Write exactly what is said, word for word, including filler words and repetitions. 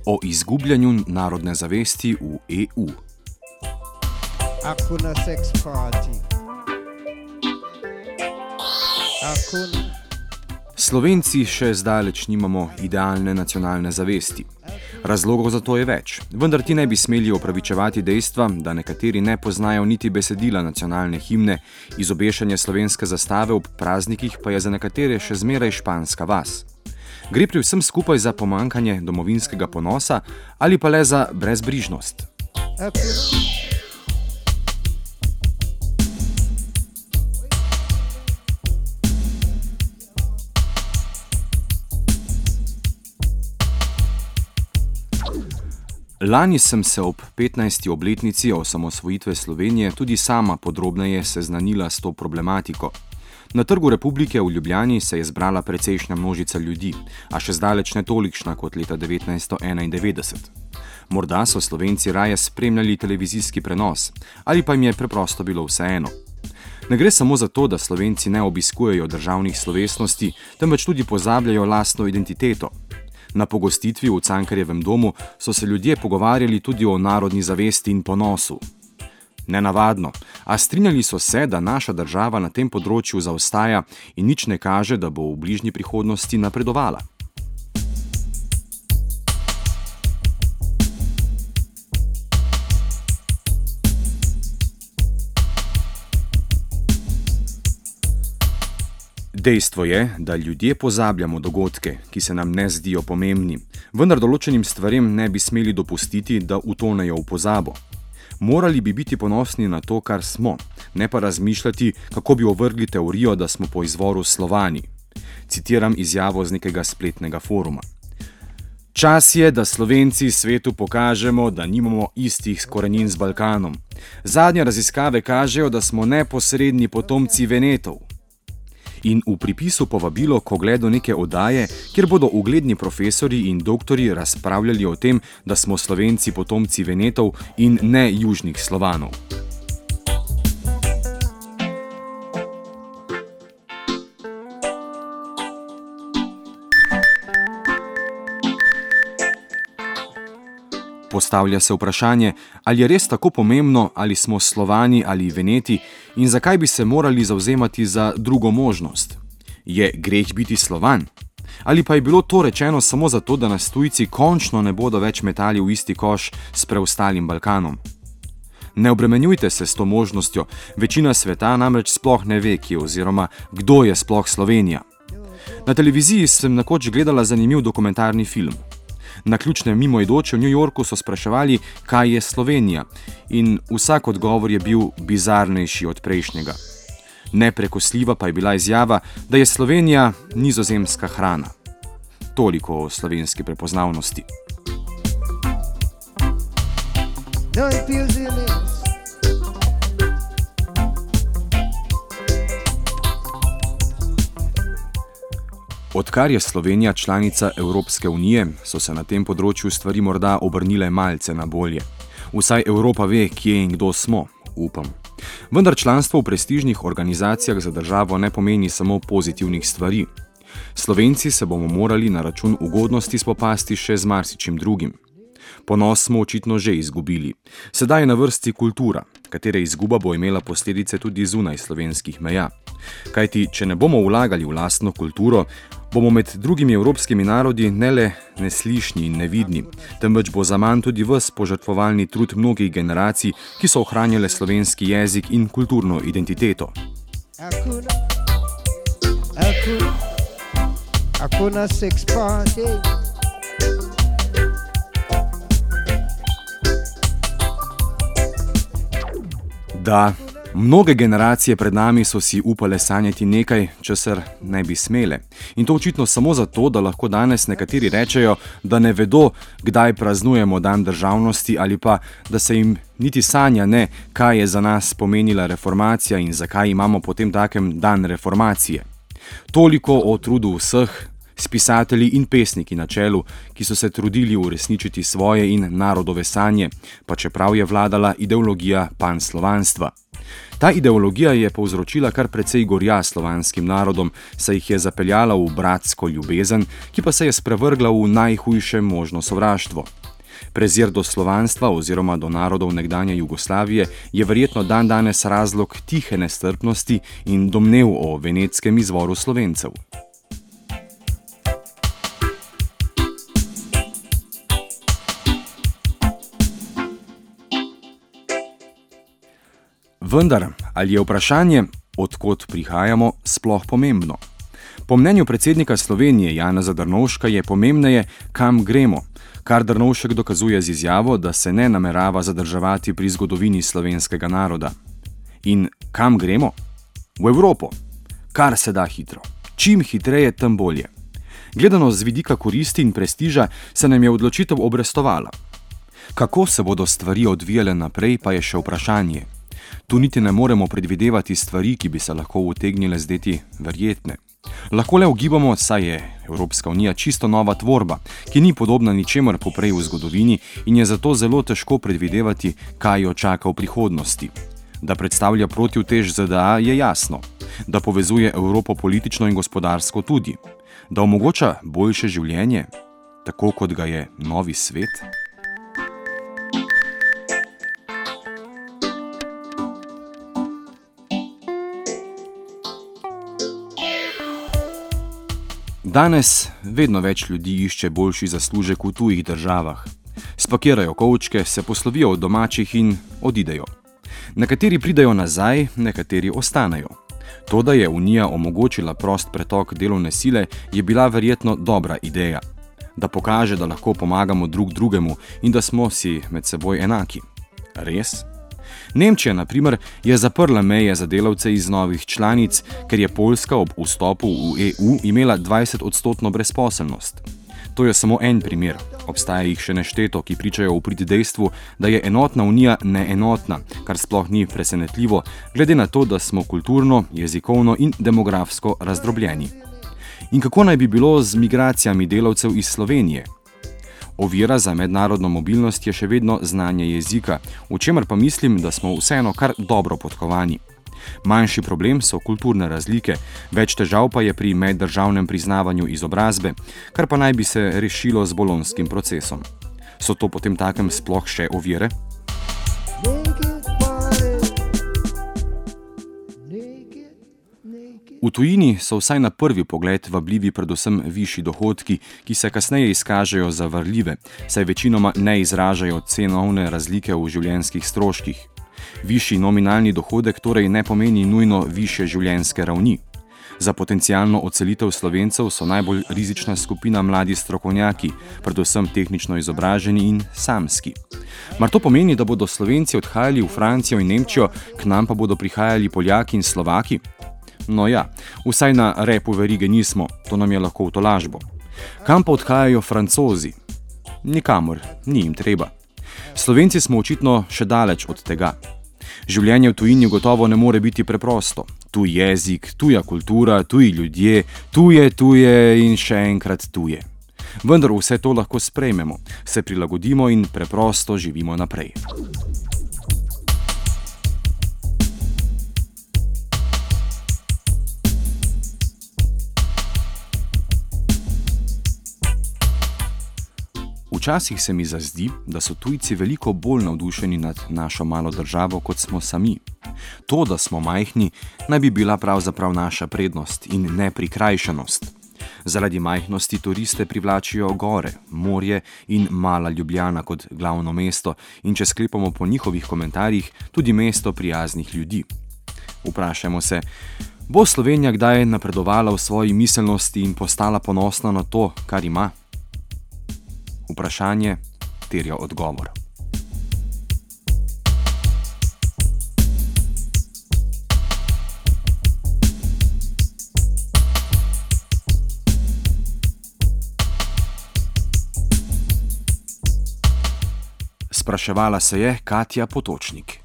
o izgubljanju narodne zavesti v E U. Hakuna sex party. Hakuna. Slovenci še zdaleč nimamo idealne nacionalne zavesti. Razlogov za to je več, vendar ti ne bi smeli opravičevati dejstva, da nekateri ne poznajo niti besedila nacionalne himne, izobešanje slovenske zastave ob praznikih pa je za nekatere še zmeraj španska vas. Gre pri vsem skupaj za pomanjkanje domovinskega ponosa ali pa le za brezbrižnost. Hakuna. Lani sem se ob petnajsti obletnici osamosvojitve Slovenije tudi sama podrobneje seznanila s to problematiko. Na Trgu Republike v Ljubljani se je zbrala precejšnja množica ljudi, a še zdaleč ne tolikšna kot leta devetnajststo enaindevetdeset. Morda so Slovenci raje spremljali televizijski prenos, ali pa jim je preprosto bilo vseeno. Ne gre samo za to, da Slovenci ne obiskujejo državnih slovesnosti, temveč tudi pozabljajo lastno identiteto. Na pogostitvi v Cankarjevem domu so se ljudje pogovarjali tudi o narodni zavesti in ponosu. Nenavadno, a strinjali so se, da naša država na tem področju zaostaja in nič ne kaže, da bo v bližnji prihodnosti napredovala. Dejstvo je, da ljudje pozabljamo dogodke, ki se nam ne zdijo pomembni, vendar določenim stvarem ne bi smeli dopustiti, da utonejo v pozabo. Morali bi biti ponosni na to, kar smo, ne pa razmišljati, kako bi ovrgli teorijo, da smo po izvoru Slovani. Citiram izjavo z nekega spletnega foruma. Čas je, da Slovenci svetu pokažemo, da nimamo istih korenin z Balkanom. Zadnje raziskave kažejo, da smo neposredni potomci Venetov. In v pripisu povabilo k ogledu neke oddaje, kjer bodo ugledni profesori in doktori razpravljali o tem, da smo Slovenci potomci Venetov in ne južnih Slovanov. Postavlja se vprašanje, ali je res tako pomembno, ali smo Slovani ali Veneti in zakaj bi se morali zavzemati za drugo možnost. Je greh biti Slovan? Ali pa je bilo to rečeno samo zato, da nas tujci končno ne bodo več metali v isti koš s preostalim Balkanom? Ne obremenjujte se s to možnostjo, večina sveta namreč sploh ne ve, kje oziroma kdo je sploh Slovenija. Na televiziji sem nekoč gledala zanimiv dokumentarni film. Na ključnem mimoidoče v New Yorku so spraševali, kaj je Slovenija, in vsak odgovor je bil bizarnejši od prejšnjega. Neprekosljiva pa je bila izjava, da je Slovenija nizozemska hrana. Toliko o slovenski prepoznavnosti. Odkar je Slovenija članica Evropske unije, so se na tem področju stvari morda obrnile malce na bolje. Vsaj Evropa ve, kje in kdo smo, upam. Vendar članstvo v prestižnih organizacijah za državo ne pomeni samo pozitivnih stvari. Slovenci se bomo morali na račun ugodnosti spopasti še z marsičim drugim. Ponos smo očitno že izgubili. Sedaj je na vrsti kultura, katere izguba bo imela posledice tudi zunaj slovenskih meja. Kajti, če ne bomo vlagali v lastno kulturo, bomo med drugimi evropskimi narodi ne le neslišni in nevidni, temveč bo zaman tudi ves požrtvovalni trud mnogih generacij, ki so ohranjale slovenski jezik in kulturno identiteto. Hakuna. Hakuna. Hakuna sex party. Da, mnoge generacije pred nami so si upale sanjati nekaj, česar ne bi smele. In to očitno samo zato, da lahko danes nekateri rečejo, da ne vedo, kdaj praznujemo dan državnosti ali pa, da se jim niti sanja ne, kaj je za nas pomenila reformacija in zakaj imamo potem takem dan reformacije. Toliko o trudu vseh, spisatelji in pesniki na čelu, ki so se trudili uresničiti svoje in narodove sanje, pa čeprav je vladala ideologija panslovanstva. Ta ideologija je povzročila kar precej gorja slovanskim narodom, saj jih je zapeljala v bratsko ljubezen, ki pa se je sprevrgla v najhujše možno sovraštvo. Prezir do slovanstva oziroma do narodov nekdanje Jugoslavije je verjetno dan danes razlog tihe nestrpnosti in domnev o venetskem izvoru Slovencev. Vendar, ali je vprašanje, od kod prihajamo, sploh pomembno? Po mnenju predsednika Slovenije Janeza Drnovška je pomembneje, kam gremo, kar Drnovšek dokazuje z izjavo, da se ne namerava zadrževati pri zgodovini slovenskega naroda. In kam gremo? V Evropo. Kar se da hitro. Čim hitreje, tem bolje. Gledano z vidika koristi in prestiža se nam je odločitev obrestovala. Kako se bodo stvari odvijale naprej, pa je še vprašanje. Tu niti ne moremo predvidevati stvari, ki bi se lahko utegnile zdeti verjetne. Lahko le ugibamo, saj je Evropska unija čisto nova tvorba, ki ni podobna ničemer poprej v zgodovini in je zato zelo težko predvidevati, kaj jo čaka v prihodnosti. Da predstavlja protivtež Z D A je jasno, da povezuje Evropo politično in gospodarsko tudi, da omogoča boljše življenje, tako kot ga je novi svet. Danes vedno več ljudi išče boljši zaslužek v tujih državah. Spakirajo kovčke, se poslovijo od domačih in odidejo. Nekateri pridejo nazaj, nekateri ostanejo. To, da je Unija omogočila prost pretok delovne sile, je bila verjetno dobra ideja. Da pokaže, da lahko pomagamo drug drugemu in da smo si med seboj enaki. Res? Nemčija, na primer, je zaprla meje za delavce iz novih članic, ker je Poljska ob vstopu v E U imela dvajset odstotno brezposelnost. To je samo en primer, obstaja jih še nešteto, ki pričajo v prid dejstvu, da je enotna unija neenotna, kar sploh ni presenetljivo, glede na to, da smo kulturno, jezikovno in demografsko razdrobljeni. In kako naj bi bilo z migracijami delavcev iz Slovenije? Ovira za mednarodno mobilnost je še vedno znanje jezika, v čemer pa mislim, da smo vseeno kar dobro podkovani. Manjši problem so kulturne razlike, več težav pa je pri meddržavnem priznavanju izobrazbe, kar pa naj bi se rešilo z bolonjskim procesom. So to potem takem sploh še ovire? V tujini so vsaj na prvi pogled vabljivi predvsem višji dohodki, ki se kasneje izkažejo za varljive, saj večinoma ne izražajo cenovne razlike v življenjskih stroških. Višji nominalni dohodek torej ne pomeni nujno višje življenjske ravni. Za potencialno odselitev Slovencev so najbolj rizična skupina mladi strokovnjaki, predvsem tehnično izobraženi in samski. Mar to pomeni, da bodo Slovenci odhajali v Francijo in Nemčijo, k nam pa bodo prihajali Poljaki in Slovaki? No ja, vsaj na repu verige nismo, to nam je lahko v tolažbo. Kam pa odhajajo Francozi? Nikamor, ni jim treba. Slovenci smo očitno še daleč od tega. Življenje v tujini gotovo ne more biti preprosto. Tuj jezik, tuja kultura, tuji ljudje, tuje, tuje in še enkrat tuje. Vendar vse to lahko sprejmemo, se prilagodimo in preprosto živimo naprej. Včasih se mi zazdi, da so tujci veliko bolj navdušeni nad našo malo državo, kot smo sami. To, da smo majhni, naj bi bila pravzaprav naša prednost in ne prikrajšanost. Zaradi majhnosti turiste privlačijo gore, morje in mala Ljubljana kot glavno mesto in če sklepamo po njihovih komentarjih, tudi mesto prijaznih ljudi. Vprašajmo se, bo Slovenija kdaj napredovala v svoji miselnosti in postala ponosna na to, kar ima? Vprašanje terja odgovor. Spraševala se je Katja Potočnik.